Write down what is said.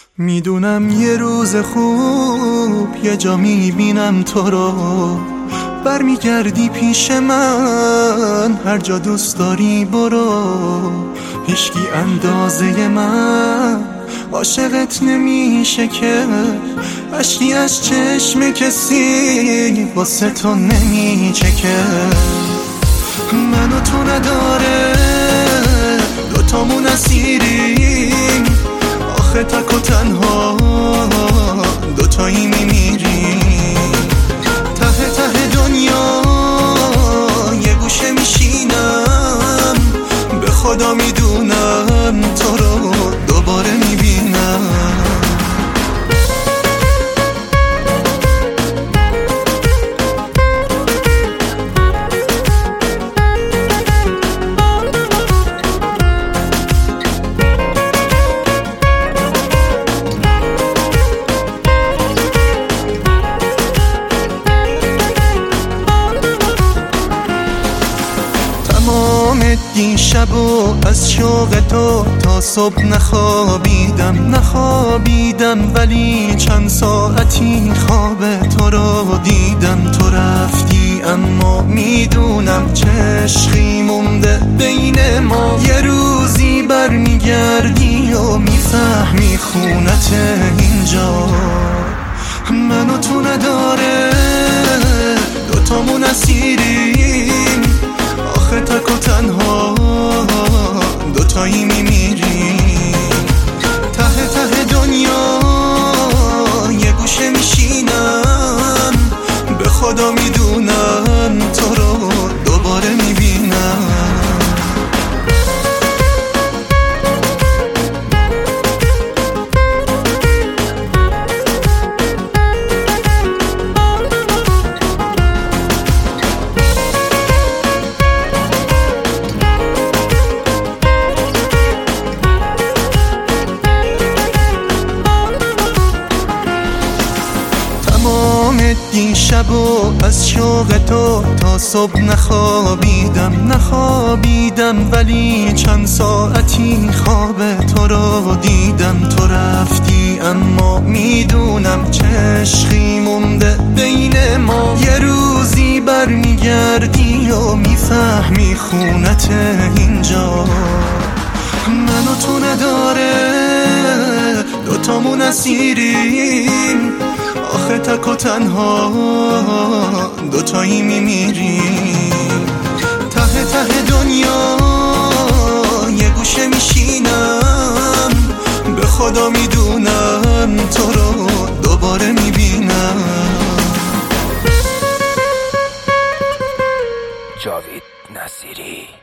میدونم یه روز خوب یه جا میبینم تو رو، برمیگردی پیش من، هر جا دوست داری برو. هیچکی اندازه من عاشقت نمیشه که اشکی از چشم کسی واسه تو نمیچکه. من و تو نداره دوتامون اسیریم، آخه تک و تنها دوتایی میمیریم. ته ته دنیا یه گوشه میشینم، به خدا میدونم تو رو دوباره میبینم. این شب و از شوق تو تا صبح نخوابیدم، ولی چند ساعتی خواب تو رو دیدم. تو رفتی اما میدونم چه عشقی مونده بین ما. یه روزی برمیگردی و میفهمی خونت اینجا. من و تو نداره دوتامون اسیریم، آخه تک و تنها دوتایی میمیریم. ته ته دنیا یه گوشه میشینم، به خدا میدونم تو رو دوباره میبینم. این شب و از شوق تو تا صبح نخوابیدم، ولی چند ساعتی خواب تو رو دیدم. تو رفتی اما میدونم چه عشقی مونده بین ما. یه روزی برمیگردی و میفهمی خونت اینجا. من و تو نداره دوتامون اسیریم، آخه تک و تنها دوتایی میمیریم. ته ته دنیا یه گوشه میشینم، به خدا میدونم تو رو دوباره میبینم. جاوید نصیری.